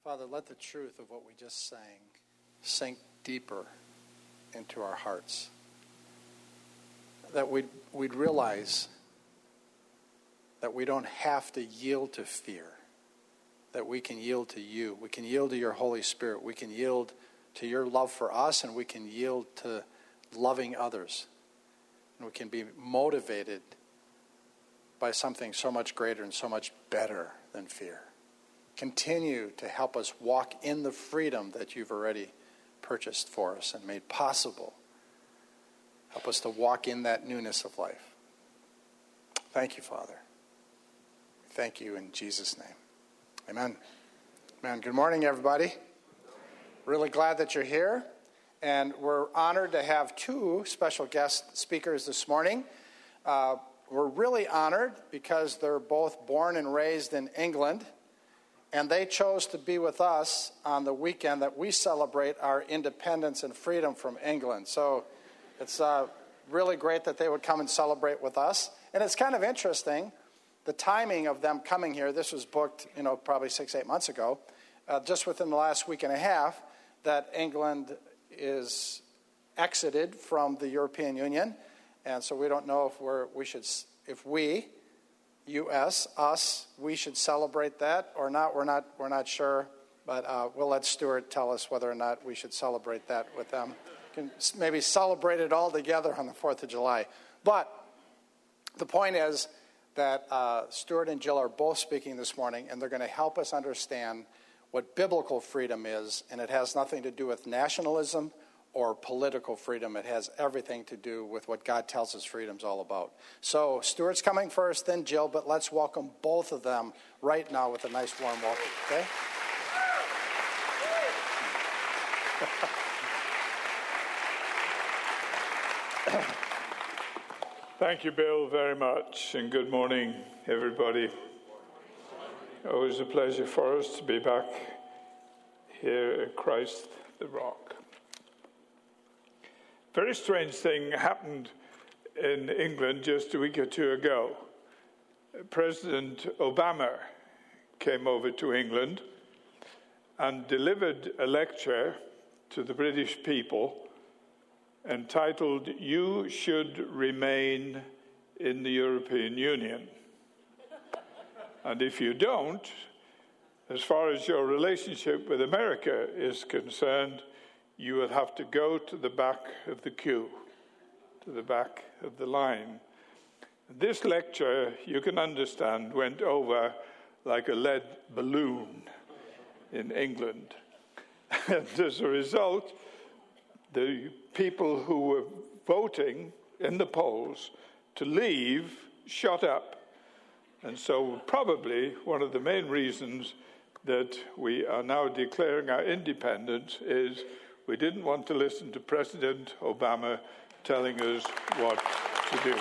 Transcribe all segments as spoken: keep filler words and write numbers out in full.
Father, let the truth of what we just sang sink deeper into our hearts. That we'd, we'd realize that we don't have to yield to fear. That we can yield to you. We can yield to your Holy Spirit. We can yield to your love for us, and we can yield to loving others. And we can be motivated by something so much greater and so much better than fear. Continue to help us walk in the freedom that you've already purchased for us and made possible. Help us to walk in that newness of life. Thank you, Father. Thank you in Jesus' name. Amen. Amen. Good morning, everybody. Really glad that you're here. And we're honored to have two special guest speakers this morning. Uh, we're really honored because they're both born and raised in England. And they chose to be with us on the weekend that we celebrate our independence and freedom from England. So it's uh, really great that they would come and celebrate with us. And it's kind of interesting, the timing of them coming here. This was booked, you know, probably six, eight months ago, uh, just within the last week and a half, that England is exited from the European Union. And so we don't know if we're, we should, if we... U S, us, we should celebrate that or not. We're not. We're not sure, but uh, we'll let Stuart tell us whether or not we should celebrate that with them. Can maybe celebrate it all together on the fourth of July. But the point is that uh, Stuart and Jill are both speaking this morning, and they're going to help us understand what biblical freedom is, and it has nothing to do with nationalism or political freedom. It has everything to do with what God tells us freedom's all about. So Stuart's coming first, then Jill, but let's welcome both of them right now with a nice warm welcome, okay? Thank you, Bill, very much, and good morning, everybody. Always a pleasure for us to be back here at Christ the Rock. Very strange thing happened in England just a week or two ago. President Obama came over to England and delivered a lecture to the British people entitled, "You Should Remain in the European Union. And if you don't, as far as your relationship with America is concerned, you will have to go to the back of the queue, to the back of the line." This lecture, you can understand, went over like a lead balloon in England. And as a result, the people who were voting in the polls to leave shot up. And so probably one of the main reasons that we are now declaring our independence is we didn't want to listen to President Obama telling us what to do.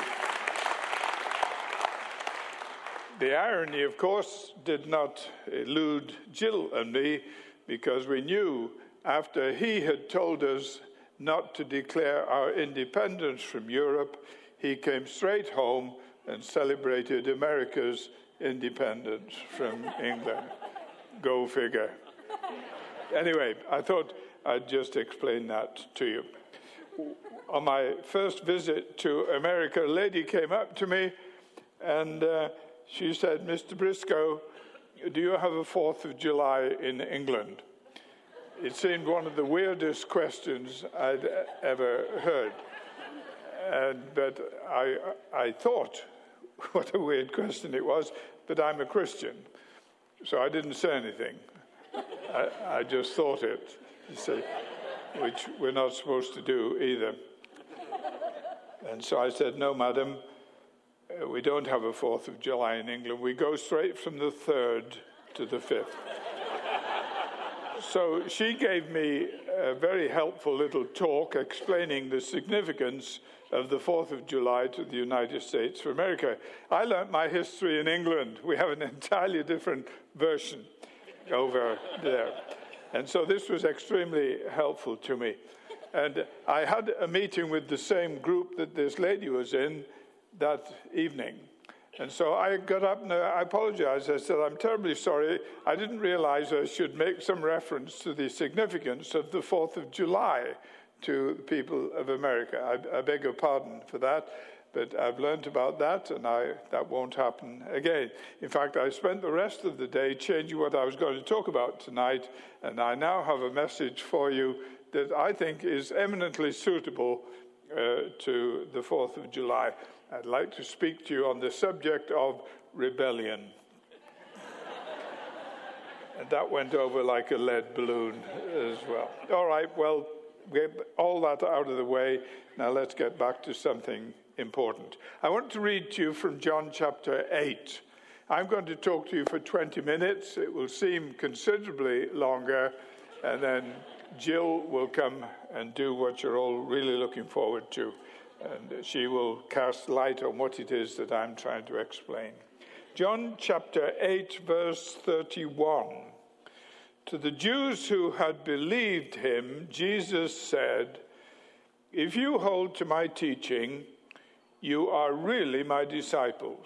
The irony, of course, did not elude Jill and me, because we knew after he had told us not to declare our independence from Europe, he came straight home and celebrated America's independence from England. Go figure. Anyway, I thought I'd just explain that to you. On my first visit to America, a lady came up to me and uh, she said, "Mister Briscoe, do you have a fourth of July in England?" It seemed one of the weirdest questions I'd ever heard. And, but I, I thought, what a weird question it was, but I'm a Christian, so I didn't say anything. I, I just thought it. You see, which we're not supposed to do either. And so I said, "No, madam, uh, we don't have a fourth of July in England. We go straight from the third to the fifth. So she gave me a very helpful little talk explaining the significance of the fourth of July to the United States of America. I learnt my history in England. We have an entirely different version over there. And so this was extremely helpful to me. And I had a meeting with the same group that this lady was in that evening. And so I got up and I apologized. I said, I'm terribly sorry. I didn't realize I should make some reference to the significance of the fourth of July to the people of America. I, I beg your pardon for that, but I've learned about that, and I, that won't happen again. In fact, I spent the rest of the day changing what I was going to talk about tonight, and I now have a message for you that I think is eminently suitable uh, to the fourth of July. I'd like to speak to you on the subject of rebellion. And that went over like a lead balloon as well. All right, well, get all that out of the way. Now let's get back to something important. I want to read to you from John chapter eight. I'm going to talk to you for twenty minutes. It will seem considerably longer, and then Jill will come and do what you're all really looking forward to. And she will cast light on what it is that I'm trying to explain. John chapter eight, verse thirty-one. To the Jews who had believed him, Jesus said, "If you hold to my teaching, you are really my disciples.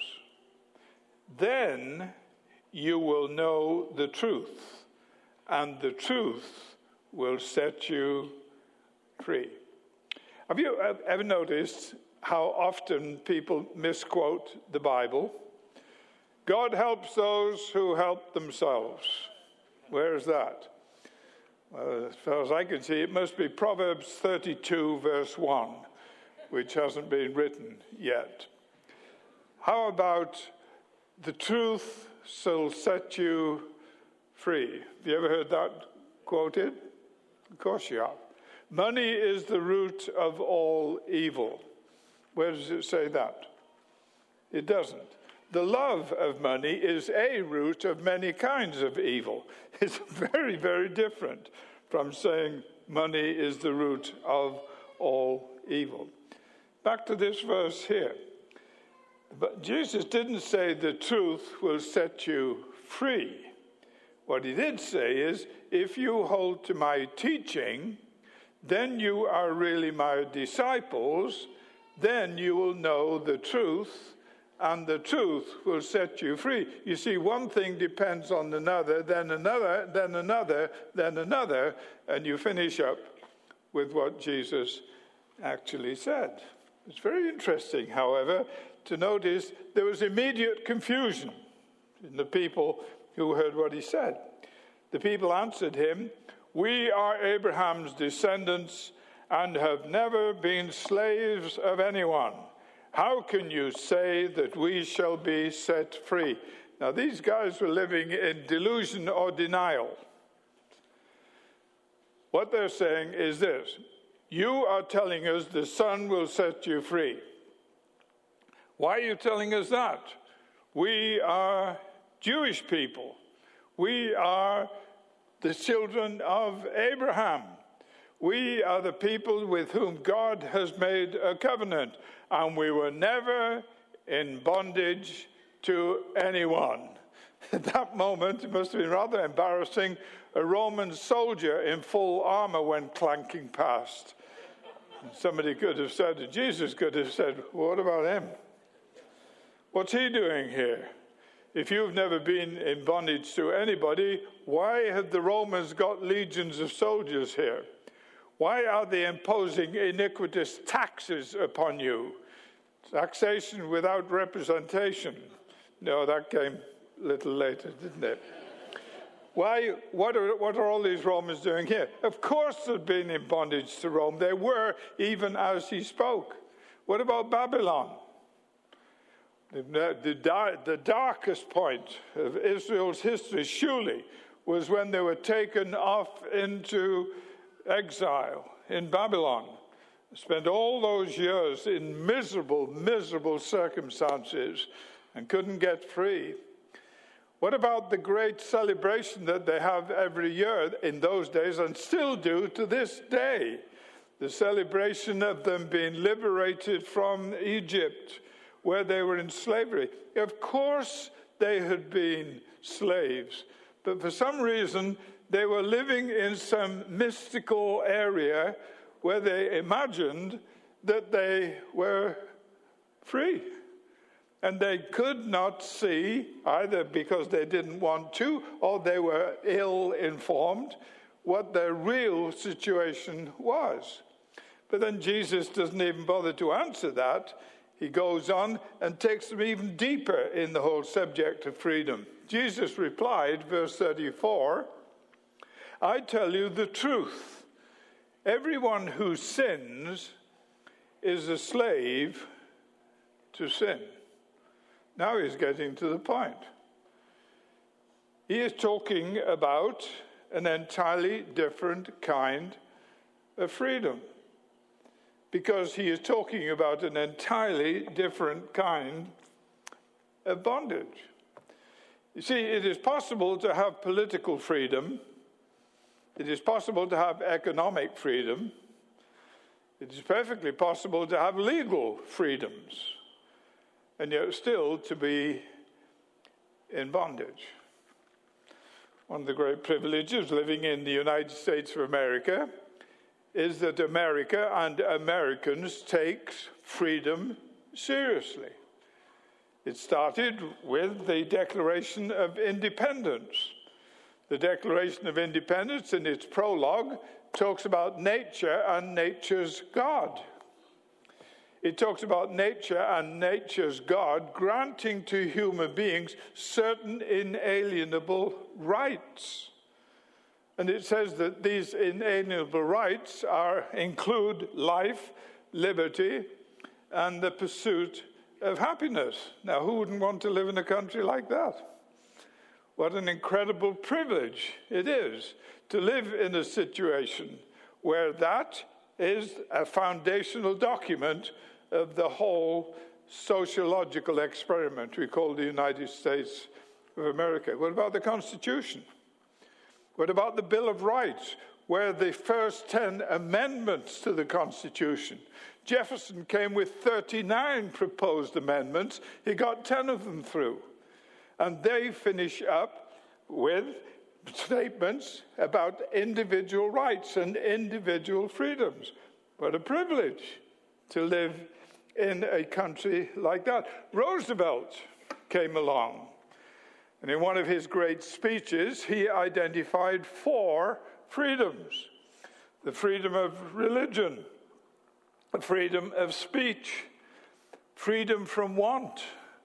Then you will know the truth, and the truth will set you free." Have you ever noticed how often people misquote the Bible? God helps those who help themselves. Where is that? Well, as far as I can see, it must be Proverbs thirty-two, verse one, which hasn't been written yet. How about the truth shall set you free? Have you ever heard that quoted? Of course you have. Money is the root of all evil. Where does it say that? It doesn't. The love of money is a root of many kinds of evil. It's very, very different from saying money is the root of all evil. Back to this verse here. But Jesus didn't say the truth will set you free. What he did say is, if you hold to my teaching, then you are really my disciples, then you will know the truth, and the truth will set you free. You see, one thing depends on another, then another, then another, then another, and you finish up with what Jesus actually said. It's very interesting, however, to notice there was immediate confusion in the people who heard what he said. The people answered him, "We are Abraham's descendants and have never been slaves of anyone. How can you say that we shall be set free?" Now, these guys were living in delusion or denial. What they're saying is this: you are telling us the Son will set you free. Why are you telling us that? We are Jewish people. We are the children of Abraham. We are the people with whom God has made a covenant, and we were never in bondage to anyone. At that moment, it must have been rather embarrassing. A Roman soldier in full armor went clanking past. Somebody could have said, Jesus could have said, "What about him? What's he doing here? If you've never been in bondage to anybody, why have the Romans got legions of soldiers here? Why are they imposing iniquitous taxes upon you? Taxation without representation." No, that came a little later, didn't it? Why? What are, what are all these Romans doing here? Of course they've been in bondage to Rome. They were, even as he spoke. What about Babylon? The, the, the darkest point of Israel's history, surely, was when they were taken off into exile in Babylon. Spent all those years in miserable, miserable circumstances and couldn't get free. What about the great celebration that they have every year in those days and still do to this day? The celebration of them being liberated from Egypt, where they were in slavery. Of course they had been slaves, but for some reason they were living in some mystical area where they imagined that they were free. And they could not see, either because they didn't want to or they were ill-informed, what their real situation was. But then Jesus doesn't even bother to answer that. He goes on and takes them even deeper in the whole subject of freedom. Jesus replied, verse thirty-four, I tell you the truth. Everyone who sins is a slave to sin. Now he's getting to the point. He is talking about an entirely different kind of freedom, because he is talking about an entirely different kind of bondage. You see, it is possible to have political freedom. It is possible to have economic freedom. It is perfectly possible to have legal freedoms, and yet still to be in bondage. One of the great privileges living in the United States of America is that America and Americans take freedom seriously. It started with the Declaration of Independence. The Declaration of Independence, in its prologue, talks about nature and nature's God. It talks about nature and nature's God granting to human beings certain inalienable rights. And it says that these inalienable rights are include life, liberty, and the pursuit of happiness. Now, who wouldn't want to live in a country like that? What an incredible privilege it is to live in a situation where that is a foundational document of the whole sociological experiment we call the United States of America. What about the Constitution? What about the Bill of Rights, where the first ten amendments to the Constitution? Jefferson came with thirty-nine proposed amendments. He got ten of them through. And they finish up with statements about individual rights and individual freedoms. What a privilege to live in a country like that. Roosevelt came along, and in one of his great speeches, he identified four freedoms: the freedom of religion, the freedom of speech, freedom from want,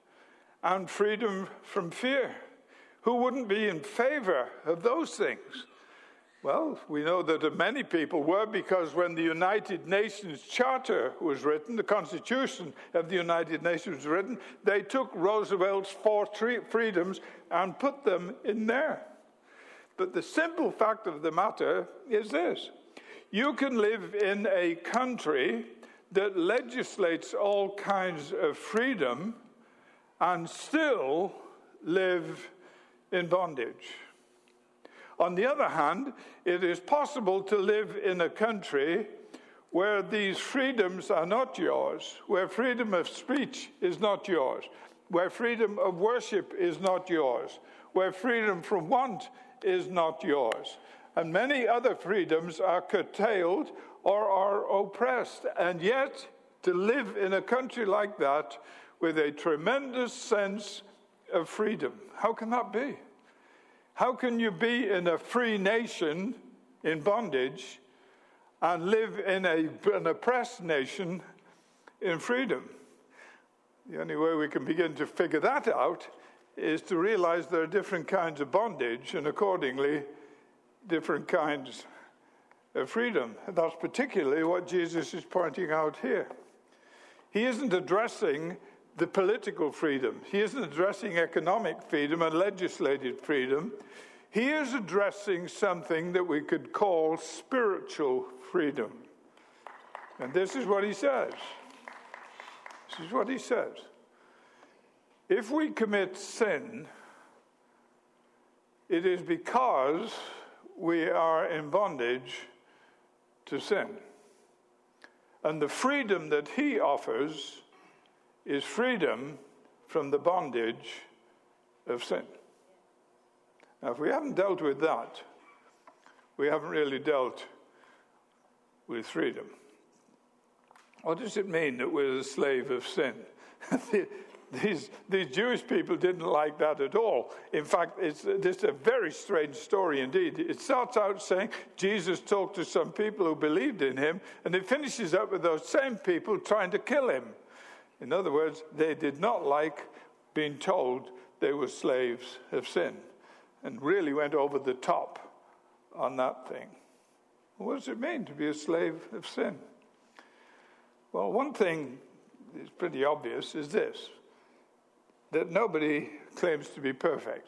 and freedom from fear. Who wouldn't be in favor of those things? Well, we know that many people were, because when the United Nations Charter was written, the Constitution of the United Nations was written, they took Roosevelt's four freedoms and put them in there. But the simple fact of the matter is this: you can live in a country that legislates all kinds of freedom and still live in bondage. On the other hand, it is possible to live in a country where these freedoms are not yours, where freedom of speech is not yours, where freedom of worship is not yours, where freedom from want is not yours, and many other freedoms are curtailed or are oppressed. And yet, to live in a country like that with a tremendous sense of freedom, how can that be? How can you be in a free nation in bondage and live in a, an oppressed nation in freedom? The only way we can begin to figure that out is to realize there are different kinds of bondage and accordingly different kinds of freedom. And that's particularly what Jesus is pointing out here. He isn't addressing the political freedom. He isn't addressing economic freedom and legislative freedom. He is addressing something that we could call spiritual freedom. And this is what he says. This is what he says. If we commit sin, it is because we are in bondage to sin. And the freedom that he offers is freedom from the bondage of sin. Now, if we haven't dealt with that, we haven't really dealt with freedom. What does it mean that we're a slave of sin? the, these, these Jewish people didn't like that at all. In fact, it's, it's a very strange story indeed. It starts out saying Jesus talked to some people who believed in him, and it finishes up with those same people trying to kill him. In other words, they did not like being told they were slaves of sin, and really went over the top on that thing. What does it mean to be a slave of sin? Well, one thing is pretty obvious is this, that nobody claims to be perfect.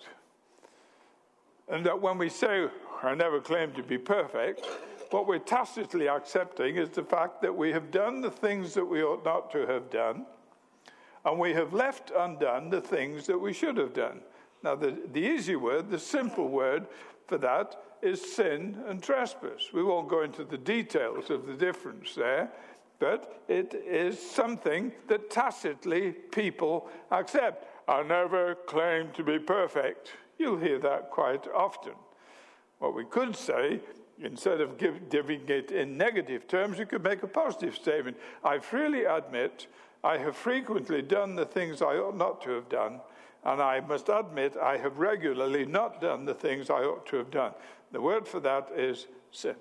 And that when we say, I never claim to be perfect, what we're tacitly accepting is the fact that we have done the things that we ought not to have done, and we have left undone the things that we should have done. Now, the, the easy word, the simple word for that is sin and trespass. We won't go into the details of the difference there, but it is something that tacitly people accept. I never claim to be perfect. You'll hear that quite often. What we could say, instead of give, giving it in negative terms, you could make a positive statement. I freely admit I have frequently done the things I ought not to have done, and I must admit I have regularly not done the things I ought to have done. The word for that is sin.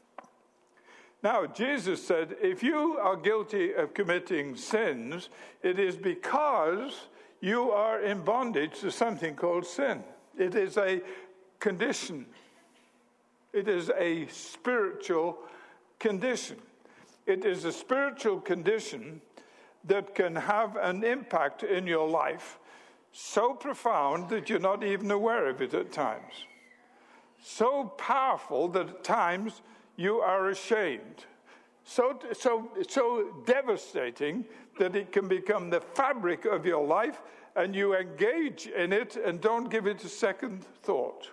Now, Jesus said, if you are guilty of committing sins, it is because you are in bondage to something called sin. It is a condition. It is a spiritual condition. It is a spiritual condition that can have an impact in your life so profound that you're not even aware of it at times. So powerful that at times you are ashamed. So, so, so devastating that it can become the fabric of your life and you engage in it and don't give it a second thought.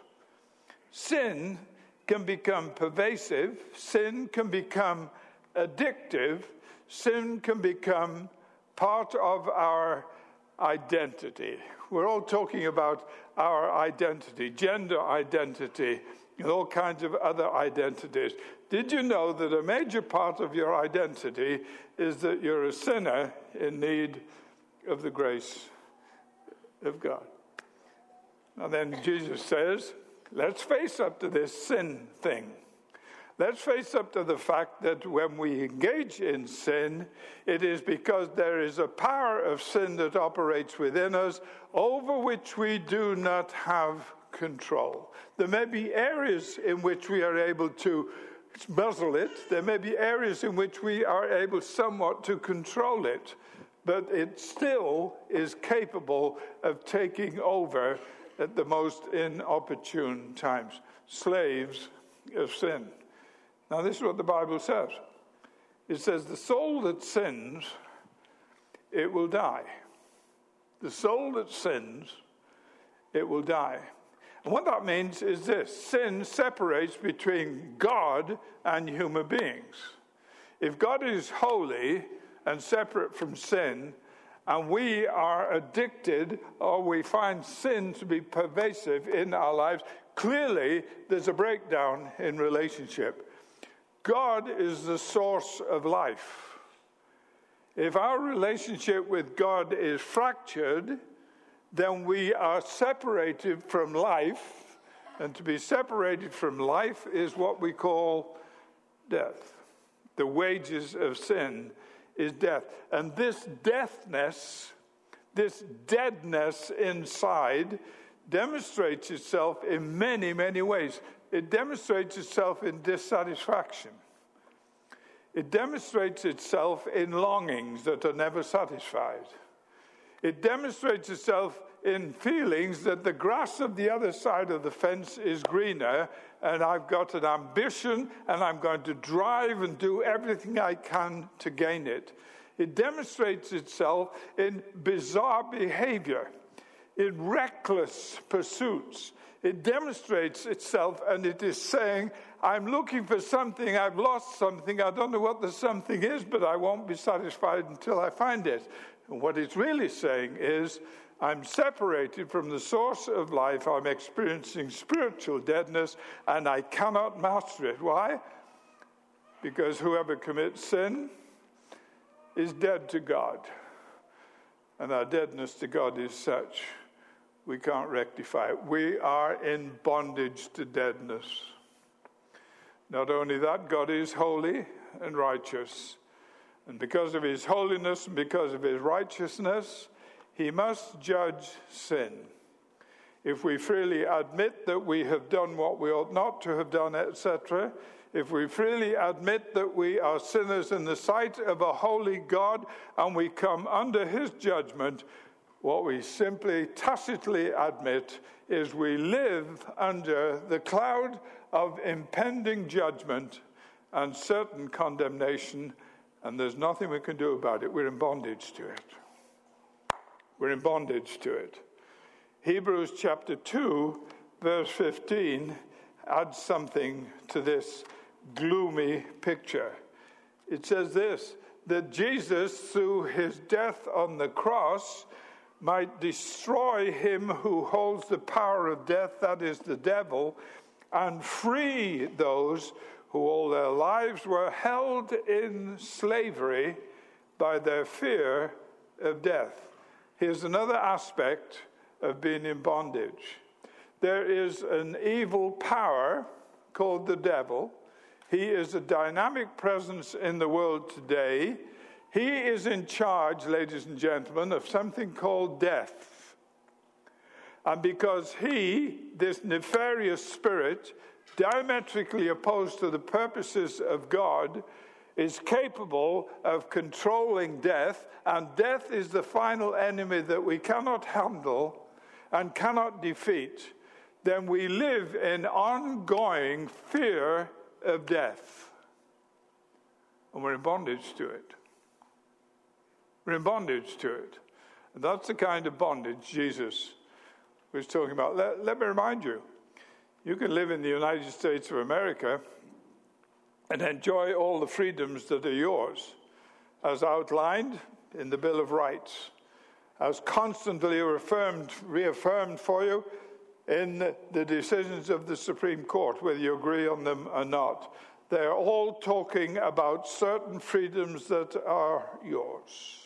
Sin can become pervasive. Sin can become addictive. Sin can become part of our identity. We're all talking about our identity, gender identity, and all kinds of other identities. Did you know that a major part of your identity is that you're a sinner in need of the grace of God? Now then, Jesus says, let's face up to this sin thing. Let's face up to the fact that when we engage in sin, it is because there is a power of sin that operates within us over which we do not have control. There may be areas in which we are able to muzzle it. There may be areas in which we are able somewhat to control it, but it still is capable of taking over at the most inopportune times. Slaves of sin. Now, this is what the Bible says. It says, the soul that sins, it will die. The soul that sins, it will die. And what that means is this. Sin separates between God and human beings. If God is holy and separate from sin, and we are addicted or we find sin to be pervasive in our lives, clearly there's a breakdown in relationship. God is the source of life. If our relationship with God is fractured, then we are separated from life, and to be separated from life is what we call death. The wages of sin is death. And this deathness, this deadness inside, demonstrates itself in many, many ways. It demonstrates itself in dissatisfaction. It demonstrates itself in longings that are never satisfied. It demonstrates itself in feelings that the grass of the other side of the fence is greener, and I've got an ambition, and I'm going to drive and do everything I can to gain it. It demonstrates itself in bizarre behavior, in reckless pursuits. It demonstrates itself, and it is saying, I'm looking for something, I've lost something, I don't know what the something is, but I won't be satisfied until I find it. And what it's really saying is, I'm separated from the source of life, I'm experiencing spiritual deadness, and I cannot master it. Why? Because whoever commits sin is dead to God. And our deadness to God is such, we can't rectify it. We are in bondage to deadness. Not only that, God is holy and righteous. And because of his holiness and because of his righteousness, he must judge sin. If we freely admit that we have done what we ought not to have done, et cetera, if we freely admit that we are sinners in the sight of a holy God and we come under his judgment, what we simply tacitly admit is we live under the cloud of impending judgment and certain condemnation, and there's nothing we can do about it. We're in bondage to it. We're in bondage to it. Hebrews chapter two, verse fifteen, adds something to this gloomy picture. It says this, that Jesus, through his death on the cross, might destroy him who holds the power of death, that is the devil, and free those who all their lives were held in slavery by their fear of death. Here's another aspect of being in bondage. There is an evil power called the devil. He is a dynamic presence in the world today. He is in charge, ladies and gentlemen, of something called death. And because he, this nefarious spirit, diametrically opposed to the purposes of God, is capable of controlling death, and death is the final enemy that we cannot handle and cannot defeat, then we live in ongoing fear of death. And we're in bondage to it. We're in bondage to it. And that's the kind of bondage Jesus was talking about. Let, let me remind you, you can live in the United States of America and enjoy all the freedoms that are yours, as outlined in the Bill of Rights, as constantly reaffirmed, reaffirmed for you in the decisions of the Supreme Court, whether you agree on them or not. They're all talking about certain freedoms that are yours.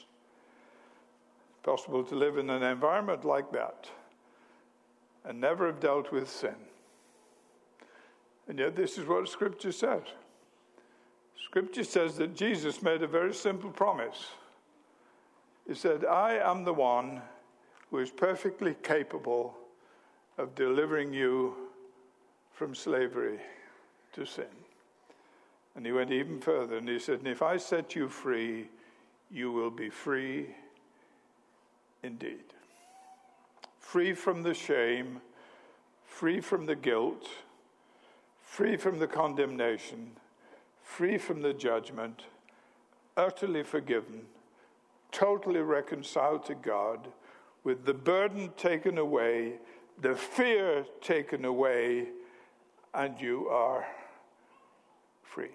It's possible to live in an environment like that and never have dealt with sin. And yet this is what Scripture says. Scripture says that Jesus made a very simple promise. He said, I am the one who is perfectly capable of delivering you from slavery to sin. And he went even further and he said, and if I set you free, you will be free indeed. Free from the shame, free from the guilt, free from the condemnation, free from the judgment, utterly forgiven, totally reconciled to God, with the burden taken away, the fear taken away, and you are free.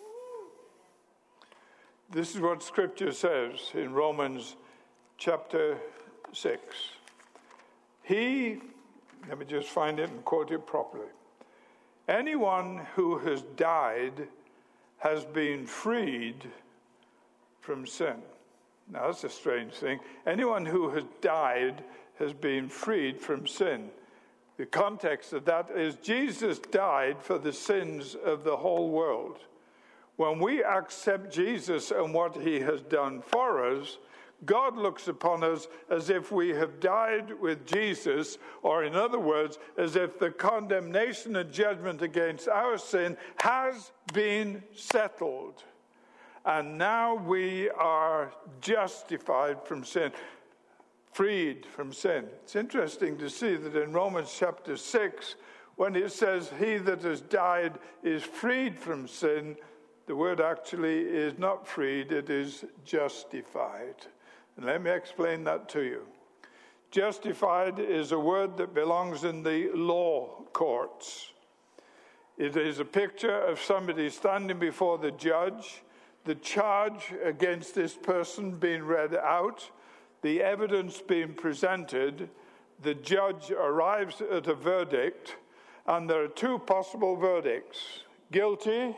This is what Scripture says in Romans chapter six. He, let me just find it and quote it properly. Anyone who has died has been freed from sin. Now, that's a strange thing. Anyone who has died has been freed from sin. The context of that is Jesus died for the sins of the whole world. When we accept Jesus and what he has done for us, God looks upon us as if we have died with Jesus, or in other words, as if the condemnation and judgment against our sin has been settled. And now we are justified from sin, freed from sin. It's interesting to see that in Romans chapter six, when it says, he that has died is freed from sin, the word actually is not freed, it is justified. And let me explain that to you. Justified is a word that belongs in the law courts. It is a picture of somebody standing before the judge, the charge against this person being read out, the evidence being presented, the judge arrives at a verdict, and there are two possible verdicts: guilty,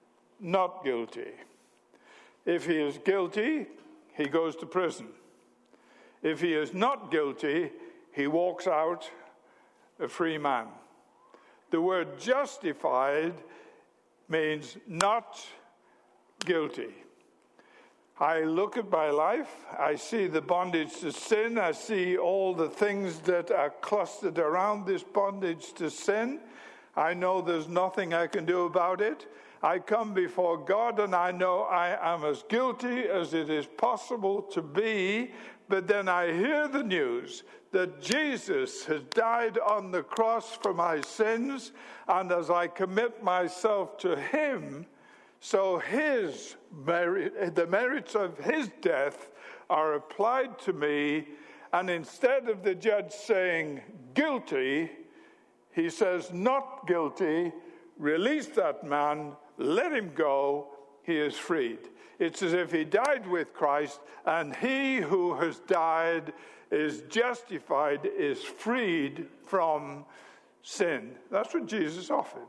not guilty. If he is guilty, he goes to prison. If he is not guilty, he walks out a free man. The word justified means not guilty. I look at my life, I see the bondage to sin, I see all the things that are clustered around this bondage to sin. I know there's nothing I can do about it. I come before God and I know I am as guilty as it is possible to be, but then I hear the news that Jesus has died on the cross for my sins, and as I commit myself to him, so his merit, the merits of his death are applied to me, and instead of the judge saying guilty, he says not guilty, release that man, let him go, he is freed. It's as if he died with Christ, and he who has died is justified, is freed from sin. That's what Jesus offered.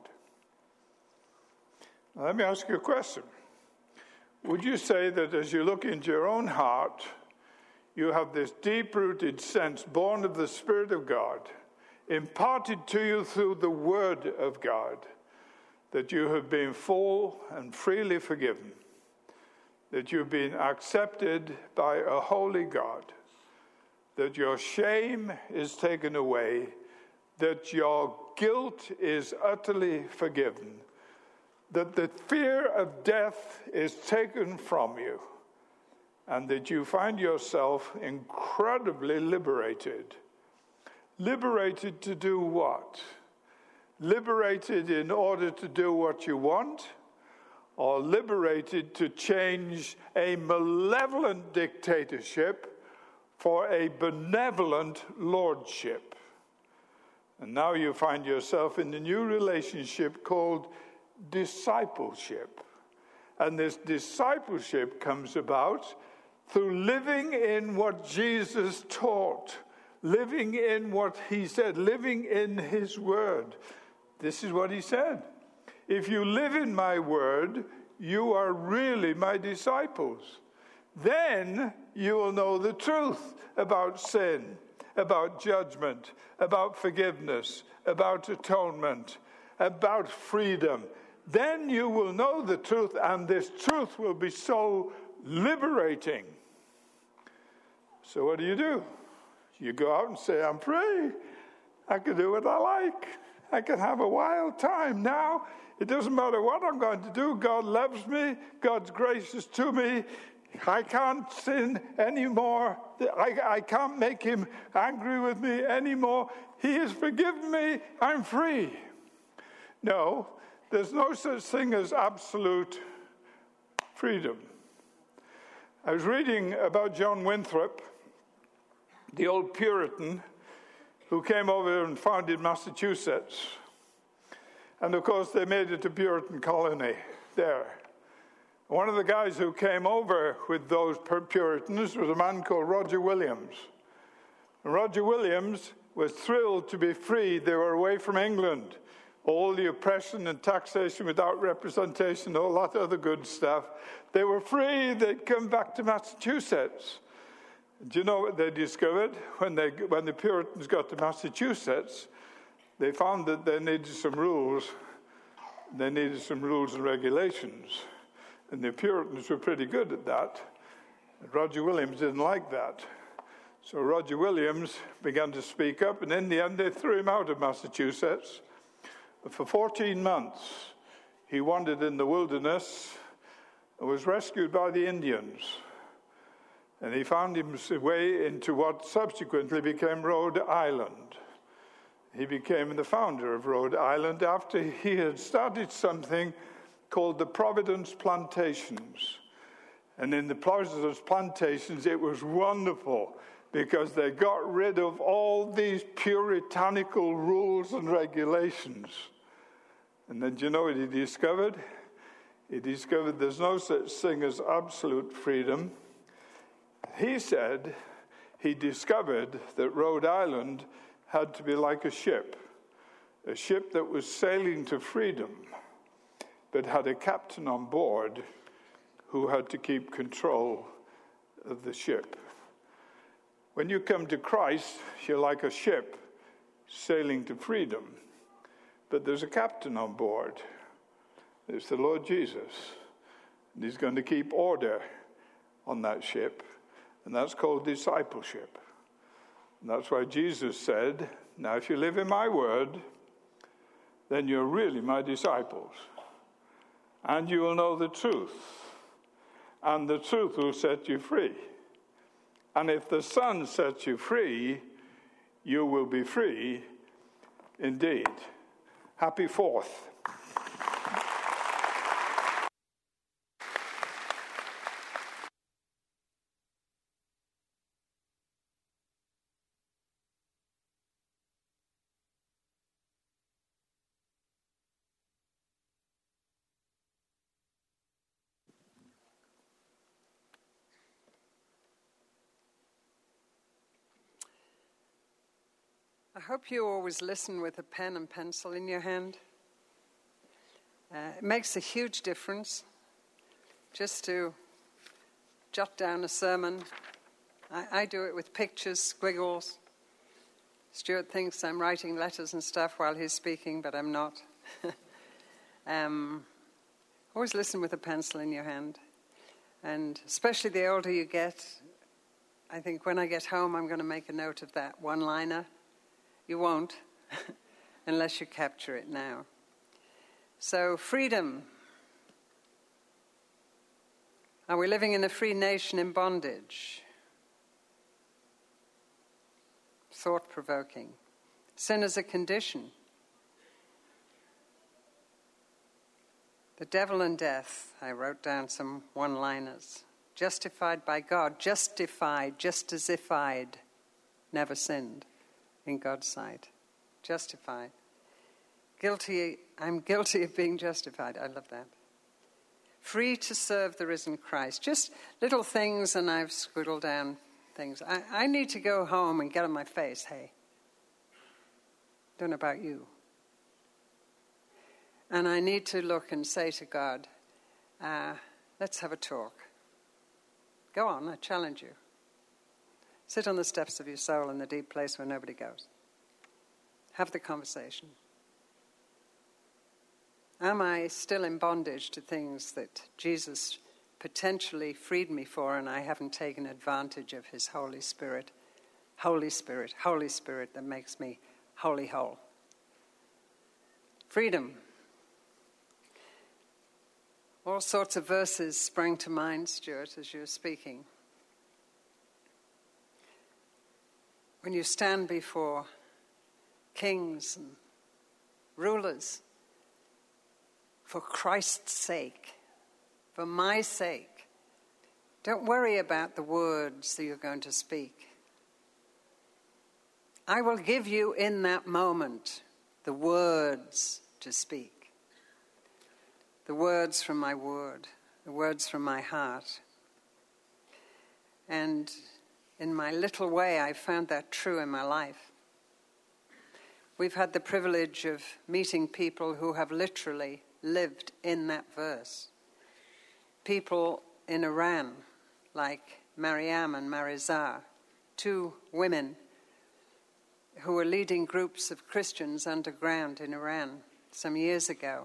Now, let me ask you a question. Would you say that as you look into your own heart, you have this deep-rooted sense, born of the Spirit of God, imparted to you through the Word of God, that you have been full and freely forgiven, that you've been accepted by a holy God, that your shame is taken away, that your guilt is utterly forgiven, that the fear of death is taken from you, and that you find yourself incredibly liberated. Liberated to do what? Liberated in order to do what you want, or liberated to change a malevolent dictatorship for a benevolent lordship. And now you find yourself in a new relationship called discipleship. And this discipleship comes about through living in what Jesus taught, living in what he said, living in his word. This is what he said. If you live in my word, you are really my disciples. Then you will know the truth about sin, about judgment, about forgiveness, about atonement, about freedom. Then you will know the truth, and this truth will be so liberating. So what do you do? You go out and say, I'm free. I can do what I like. I can have a wild time now. It doesn't matter what I'm going to do. God loves me. God's gracious to me. I can't sin anymore. I, I can't make him angry with me anymore. He has forgiven me. I'm free. No, there's no such thing as absolute freedom. I was reading about John Winthrop, the old Puritan who came over and founded Massachusetts. And of course, they made it a Puritan colony there. One of the guys who came over with those Puritans was a man called Roger Williams. And Roger Williams was thrilled to be free. They were away from England. All the oppression and taxation without representation, all that other good stuff. They were free. They'd come back to Massachusetts. Do you know what they discovered? When they when the Puritans got to Massachusetts, they found that they needed some rules. They needed some rules and regulations. And the Puritans were pretty good at that. Roger Williams didn't like that. So Roger Williams began to speak up, and in the end they threw him out of Massachusetts. But for fourteen months, he wandered in the wilderness and was rescued by the Indians. And he found his way into what subsequently became Rhode Island. He became the founder of Rhode Island after he had started something called the Providence Plantations. And in the Providence Plantations, it was wonderful because they got rid of all these puritanical rules and regulations. And then do you know what he discovered? He discovered there's no such thing as absolute freedom. He said he discovered that Rhode Island had to be like a ship, a ship that was sailing to freedom, but had a captain on board who had to keep control of the ship. When you come to Christ, you're like a ship sailing to freedom. But there's a captain on board. There's the Lord Jesus. And he's going to keep order on that ship. And that's called discipleship. And that's why Jesus said, now if you live in my word, then you're really my disciples. And you will know the truth. And the truth will set you free. And if the Son sets you free, you will be free indeed. Happy Fourth. I hope you always listen with a pen and pencil in your hand. Uh, it makes a huge difference just to jot down a sermon. I, I do it with pictures, squiggles. Stuart thinks I'm writing letters and stuff while he's speaking, but I'm not. um, always listen with a pencil in your hand. And especially the older you get, I think when I get home I'm going to make a note of that one-liner. You won't, unless you capture it now. So, freedom. Are we living in a free nation in bondage? Thought-provoking. Sin is a condition. The devil and death. I wrote down some one-liners. Justified by God. Justified, just as if I'd never sinned. In God's sight. Justified. Guilty, I'm guilty of being justified. I love that. Free to serve the risen Christ. Just little things, and I've scribbled down things. I, I need to go home and get on my face, hey. Don't know about you. And I need to look and say to God, uh, let's have a talk. Go on, I challenge you. Sit on the steps of your soul in the deep place where nobody goes. Have the conversation. Am I still in bondage to things that Jesus potentially freed me for, and I haven't taken advantage of his Holy Spirit? Holy Spirit, Holy Spirit that makes me wholly whole. Freedom. All sorts of verses sprang to mind, Stuart, as you were speaking. When you stand before kings and rulers, for Christ's sake, for my sake, don't worry about the words that you're going to speak. I will give you in that moment the words to speak. The words from my word, the words from my heart. And in my little way, I found that true in my life. We've had the privilege of meeting people who have literally lived in that verse. People in Iran, like Mariam and Marizah, two women who were leading groups of Christians underground in Iran some years ago.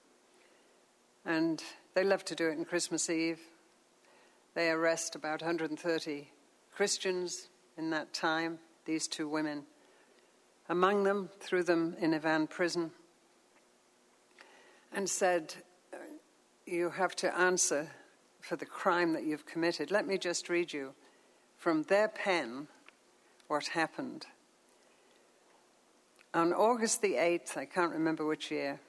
And they love to do it on Christmas Eve. They arrest about one hundred thirty Christians in that time, these two women. Among them, threw them in Ivan prison and said, you have to answer for the crime that you've committed. Let me just read you from their pen what happened. On August the eighth, I can't remember which year,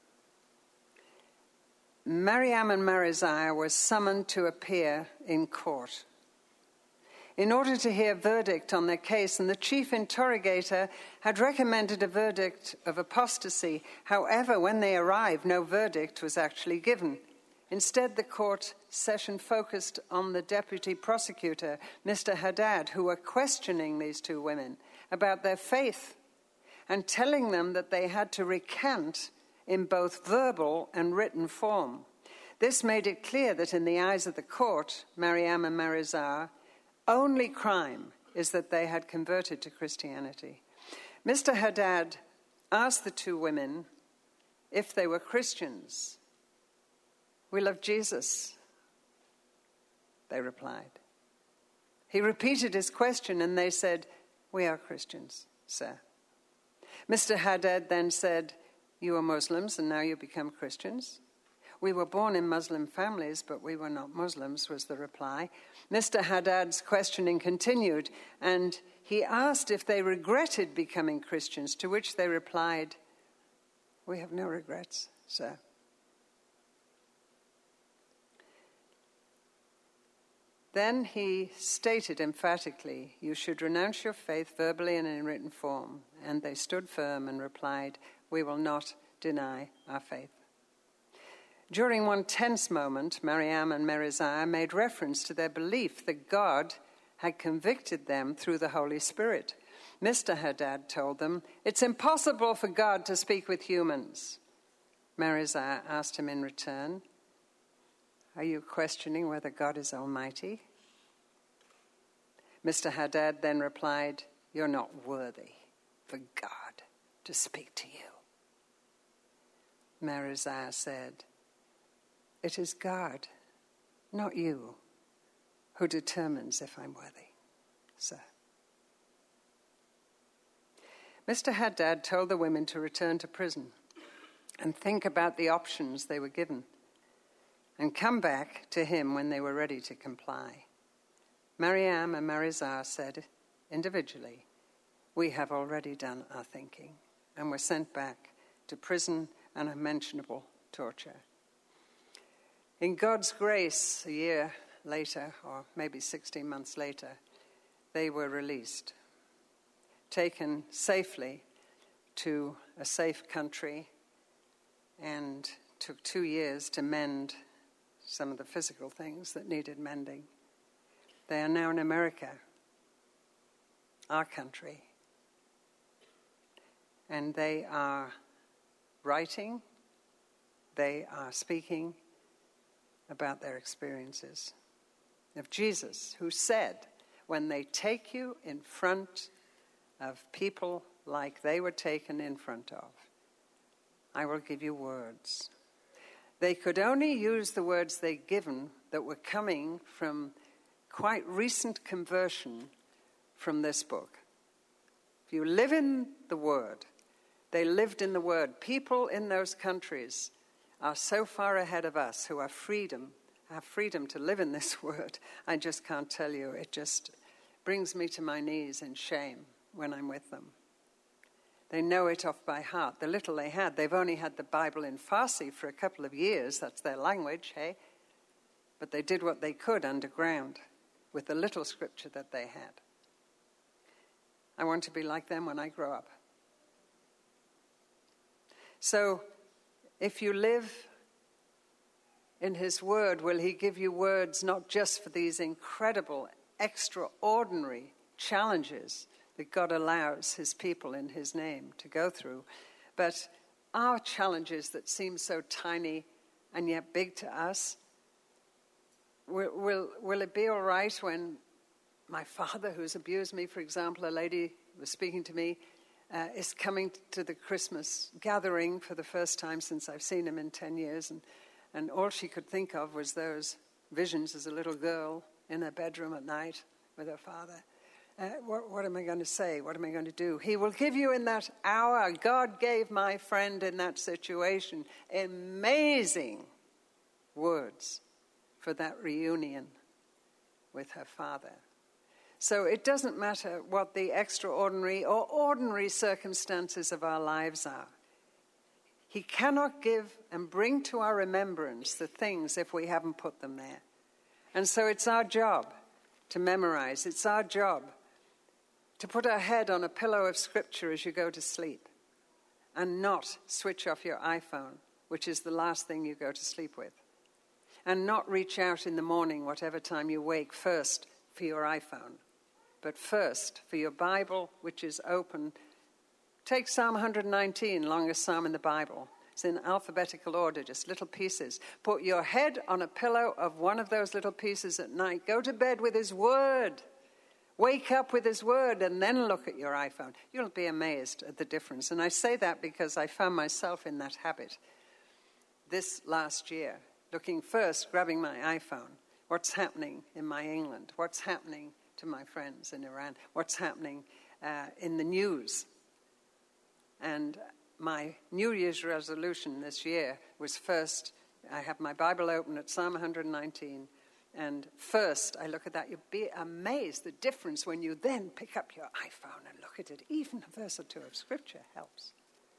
Mariam and Marizah were summoned to appear in court in order to hear a verdict on their case, and the chief interrogator had recommended a verdict of apostasy. However, when they arrived, no verdict was actually given. Instead, the court session focused on the deputy prosecutor, Mister Haddad, who were questioning these two women about their faith and telling them that they had to recant in both verbal and written form. This made it clear that in the eyes of the court, Mariam and Marizah, only crime is that they had converted to Christianity. Mister Haddad asked the two women if they were Christians. "We love Jesus," they replied. He repeated his question and they said, "We are Christians, sir." Mister Haddad then said, "You are Muslims and now you become Christians?" "We were born in Muslim families, but we were not Muslims," was the reply. Mister Haddad's questioning continued, and he asked if they regretted becoming Christians, to which they replied, "We have no regrets, sir." Then he stated emphatically, "You should renounce your faith verbally and in written form." And they stood firm and replied, "We will not deny our faith." During one tense moment, Mariam and Merizah made reference to their belief that God had convicted them through the Holy Spirit. Mister Haddad told them, "It's impossible for God to speak with humans." Merizah asked him in return, "Are you questioning whether God is almighty?" Mister Haddad then replied, "You're not worthy for God to speak to you." Merizah said, "It is God, not you, who determines if I'm worthy, sir." Mister Haddad told the women to return to prison and think about the options they were given and come back to him when they were ready to comply. Mariam and Merizah said individually, "We have already done our thinking," and were sent back to prison and unmentionable torture. In God's grace, a year later, or maybe sixteen months later, they were released, taken safely to a safe country, and took two years to mend some of the physical things that needed mending. They are now in America, our country, and they are writing, they are speaking about their experiences of Jesus, who said, "When they take you in front of people like they were taken in front of, I will give you words." They could only use the words they'd given that were coming from quite recent conversion from this book. If you live in the Word, they lived in the Word. People in those countries are so far ahead of us who have freedom, have freedom to live in this Word. I just can't tell you. It just brings me to my knees in shame when I'm with them. They know it off by heart. The little they had, they've only had the Bible in Farsi for a couple of years. That's their language, hey? But they did what they could underground with the little scripture that they had. I want to be like them when I grow up. So, if you live in his word, will he give you words not just for these incredible, extraordinary challenges that God allows his people in his name to go through, but our challenges that seem so tiny and yet big to us? Will, will, will it be all right when my father, who's abused me, for example, a lady was speaking to me, uh, is coming to the Christmas gathering for the first time since I've seen him in ten years, and, and all she could think of was those visions as a little girl in her bedroom at night with her father. Uh, what, what am I going to say? What am I going to do? He will give you in that hour. God gave my friend in that situation amazing words for that reunion with her father. So it doesn't matter what the extraordinary or ordinary circumstances of our lives are. He cannot give and bring to our remembrance the things if we haven't put them there. And so it's our job to memorize. It's our job to put our head on a pillow of scripture as you go to sleep and not switch off your iPhone, which is the last thing you go to sleep with, and not reach out in the morning, whatever time you wake, first for your iPhone, but first for your Bible, which is open. Take Psalm one nineteen, longest psalm in the Bible. It's in alphabetical order, just little pieces. Put your head on a pillow of one of those little pieces at night. Go to bed with his word. Wake up with his word and then look at your iPhone. You'll be amazed at the difference. And I say that because I found myself in that habit this last year, looking first, grabbing my iPhone. What's happening in my England? What's happening to my friends in Iran? What's happening uh, in the news? And my New Year's resolution this year was first, I have my Bible open at Psalm one nineteen, and first I look at that. You'd be amazed the difference when you then pick up your iPhone and look at it. Even a verse or two of Scripture helps.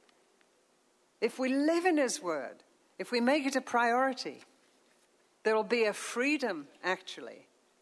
If we live in His Word, if we make it a priority, there will be a freedom, actually,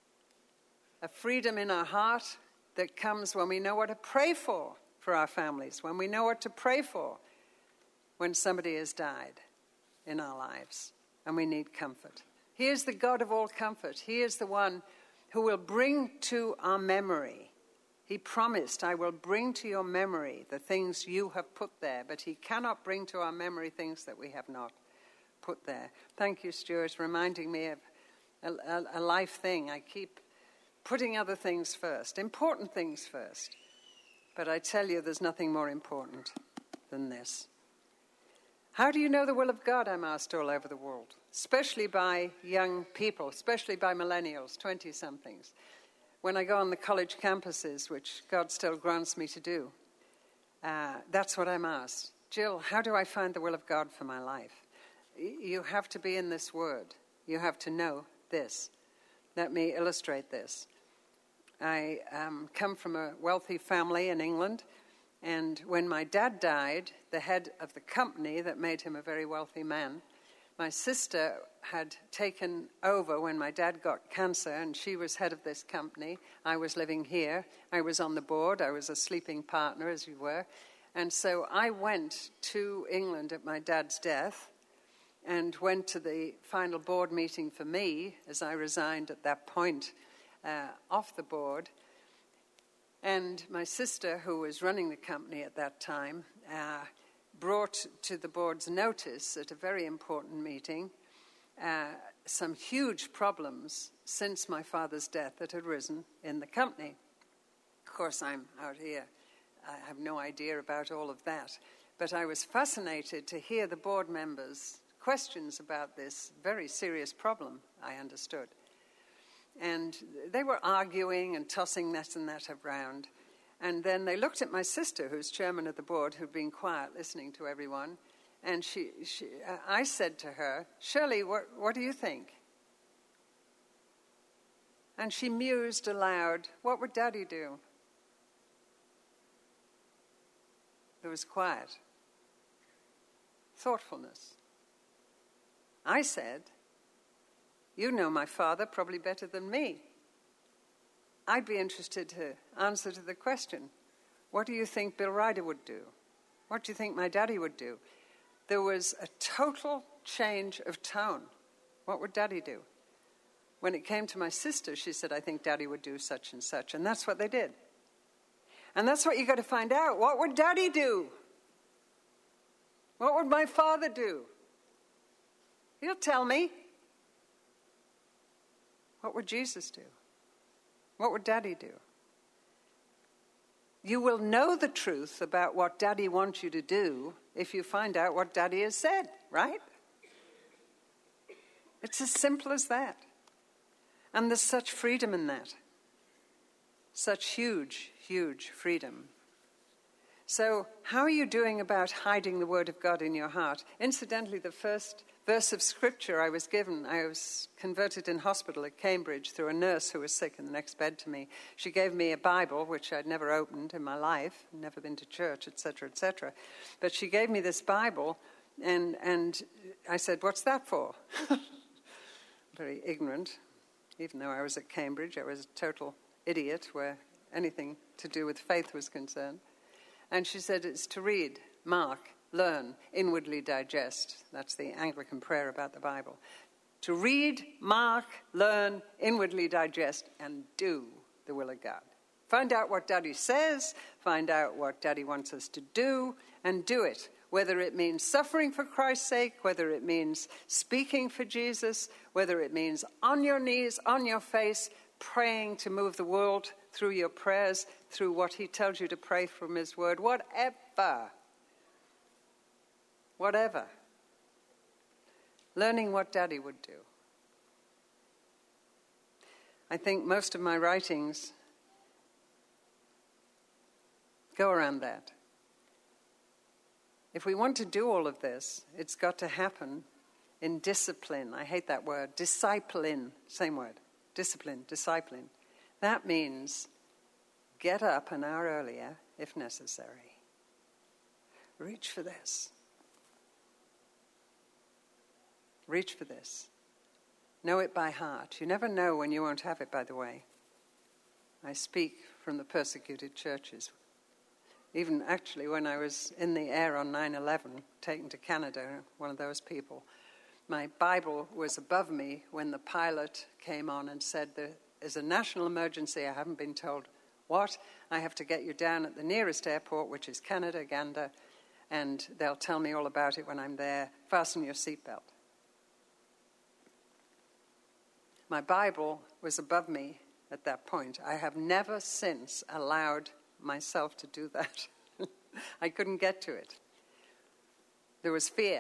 a freedom in our heart that comes when we know what to pray for for our families, when we know what to pray for when somebody has died in our lives and we need comfort. He is the God of all comfort. He is the one who will bring to our memory. He promised, I will bring to your memory the things you have put there, but He cannot bring to our memory things that we have not put there. Thank you, Stuart, reminding me of a, a, a life thing. I keep putting other things first, important things first. But I tell you, there's nothing more important than this. How do you know the will of God, I'm asked all over the world, especially by young people, especially by millennials, twenty-somethings. When I go on the college campuses, which God still grants me to do, uh, that's what I'm asked. Jill, how do I find the will of God for my life? You have to be in this word. You have to know this. Let me illustrate this. I um, come from a wealthy family in England, and when my dad died, the head of the company that made him a very wealthy man, my sister had taken over when my dad got cancer, and she was head of this company. I was living here. I was on the board. I was a sleeping partner, as you were. And so I went to England at my dad's death and went to the final board meeting for me, as I resigned at that point uh, off the board. And my sister, who was running the company at that time, uh, brought to the board's notice at a very important meeting uh, some huge problems since my father's death that had risen in the company. Of course, I'm out here. I have no idea about all of that. But I was fascinated to hear the board members' questions about this very serious problem, I understood. And they were arguing and tossing this and that around. And then they looked at my sister, who's chairman of the board, who'd been quiet, listening to everyone. And she, she, uh, I said to her, Shirley, what, what do you think? And she mused aloud, what would Daddy do? There was quiet. Thoughtfulness. I said, you know my father probably better than me. I'd be interested to answer to the question, what do you think Bill Ryder would do? What do you think my daddy would do? There was a total change of tone. What would Daddy do? When it came to my sister, she said, I think Daddy would do such and such. And that's what they did. And that's what you got to find out. What would Daddy do? What would my father do? He'll tell me. What would Jesus do? What would Daddy do? You will know the truth about what Daddy wants you to do if you find out what Daddy has said, right? It's as simple as that. And there's such freedom in that. Such huge, huge freedom. So how are you doing about hiding the Word of God in your heart? Incidentally, the first verse of Scripture I was given, I was converted in hospital at Cambridge through a nurse who was sick in the next bed to me. She gave me a Bible, which I'd never opened in my life, never been to church, et cetera, et cetera. But she gave me this Bible, and, and I said, what's that for? Very ignorant. Even though I was at Cambridge, I was a total idiot where anything to do with faith was concerned. And she said, it's to read, mark, learn, inwardly digest. That's the Anglican prayer about the Bible. To read, mark, learn, inwardly digest, and do the will of God. Find out what Daddy says, find out what Daddy wants us to do, and do it. Whether it means suffering for Christ's sake, whether it means speaking for Jesus, whether it means on your knees, on your face, praying to move the world through your prayers, through what he tells you to pray from his word, whatever. Whatever. Learning what Daddy would do. I think most of my writings go around that. If we want to do all of this, it's got to happen in discipline. I hate that word. Discipline. Same word. Discipline. Discipline. That means get up an hour earlier if necessary. Reach for this. Reach for this. Know it by heart. You never know when you won't have it, by the way. I speak from the persecuted churches. Even actually when I was in the air on nine eleven, taken to Canada, one of those people, my Bible was above me when the pilot came on and said, there is a national emergency, I haven't been told what. I have to get you down at the nearest airport, which is Canada, Gander, and they'll tell me all about it when I'm there. Fasten your seatbelt. My Bible was above me at that point. I have never since allowed myself to do that. I couldn't get to it. There was fear.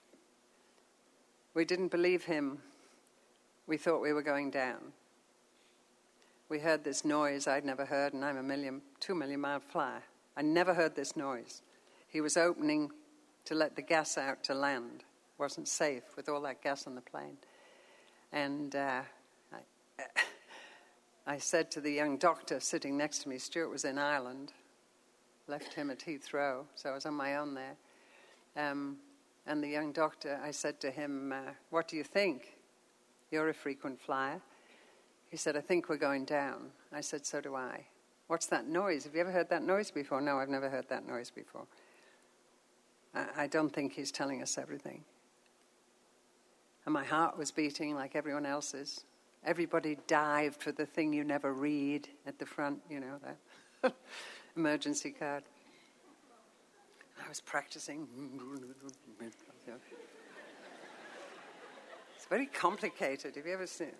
We didn't believe him. We thought we were going down. We heard this noise I'd never heard, and I'm a million, two million mile flyer. I never heard this noise. He was opening to let the gas out to land. Wasn't safe with all that gas on the plane. And uh, I, I said to the young doctor sitting next to me, Stuart was in Ireland, left him at Heathrow, so I was on my own there. Um, and the young doctor, I said to him, uh, what do you think? You're a frequent flyer. He said, I think we're going down. I said, so do I. What's that noise? Have you ever heard that noise before? No, I've never heard that noise before. I, I don't think he's telling us everything. And my heart was beating like everyone else's. Everybody dived for the thing you never read at the front, you know, that emergency card. I was practicing. It's very complicated. Have you ever seen it?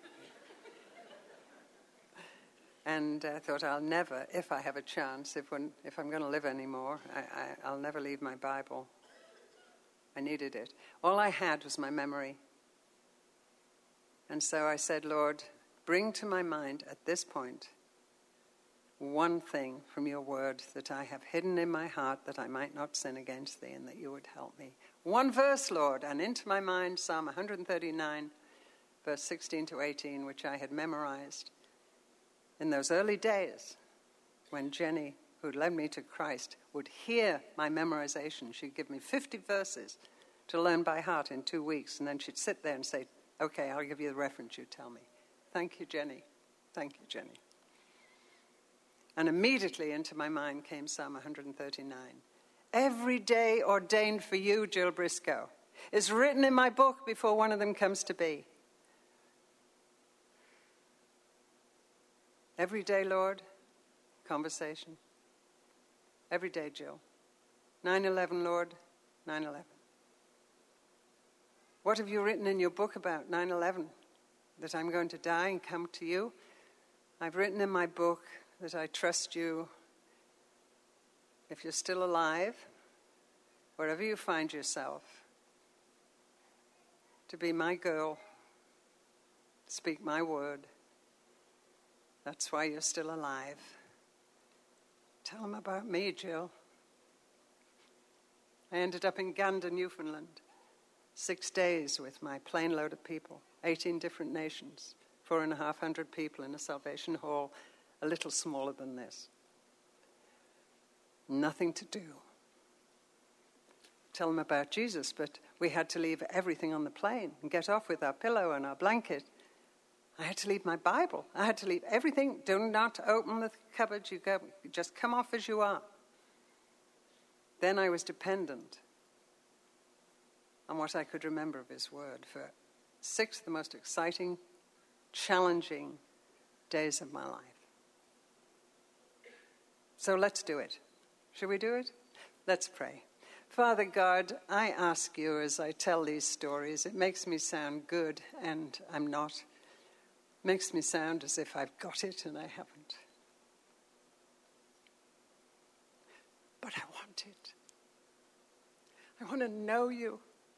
And I thought, I'll never, if I have a chance, if when, if I'm going to live anymore, I, I, I'll never leave my Bible. I needed it. All I had was my memory. And so I said, Lord, bring to my mind at this point one thing from your word that I have hidden in my heart that I might not sin against thee and that you would help me. One verse, Lord, and into my mind Psalm one thirty-nine, verse sixteen to eighteen, which I had memorized in those early days when Jenny, who led me to Christ, would hear my memorization. She'd give me fifty verses to learn by heart in two weeks, and then she'd sit there and say, okay, I'll give you the reference, you tell me. Thank you, Jenny. Thank you, Jenny. And immediately into my mind came Psalm one thirty-nine. Every day ordained for you, Jill Briscoe, is written in my book before one of them comes to be. Every day, Lord, conversation. Every day, Jill. nine eleven, Lord, nine eleven. What have you written in your book about nine eleven? That I'm going to die and come to you? I've written in my book that I trust you, if you're still alive, wherever you find yourself, to be my girl, speak my word. That's why you're still alive. Tell them about me, Jill. I ended up in Gander, Newfoundland. Six days with my plane load of people, eighteen different nations, four and a half hundred people in a Salvation Hall, a little smaller than this. Nothing to do. Tell them about Jesus, but we had to leave everything on the plane and get off with our pillow and our blanket. I had to leave my Bible. I had to leave everything. Do not open the cupboard. You go, just come off as you are. Then I was dependent on what I could remember of his word for six of the most exciting, challenging days of my life. So let's do it. Should we do it? Let's pray. Father God, I ask you as I tell these stories, it makes me sound good and I'm not. It makes me sound as if I've got it and I haven't. but I want it. I want to know you.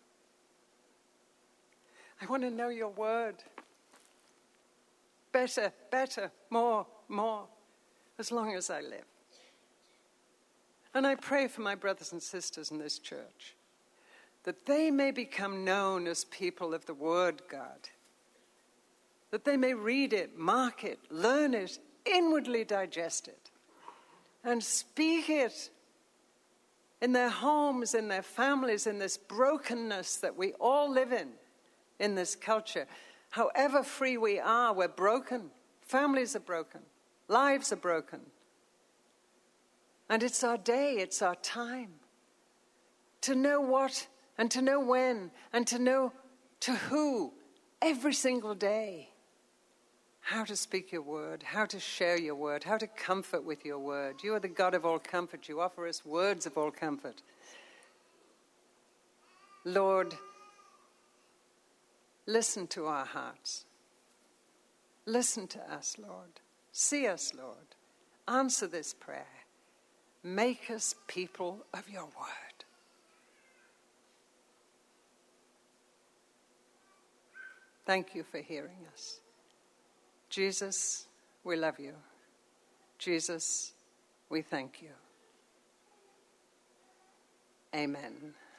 I want to know your word. Better, better, more, more, as long as I live. And I pray for my brothers and sisters in this church, that they may become known as people of the Word, God. That they may read it, mark it, learn it, inwardly digest it, and speak it in their homes, in their families, in this brokenness that we all live in, in this culture. However free we are, we're broken. Families are broken. Lives are broken. And it's our day, it's our time to know what and to know when and to know to who every single day how to speak your word, how to share your word, how to comfort with your word. You are the God of all comfort. You offer us words of all comfort. Lord, listen to our hearts. Listen to us, Lord. See us, Lord. Answer this prayer. Make us people of your word. Thank you for hearing us. Jesus, we love you. Jesus, we thank you. Amen.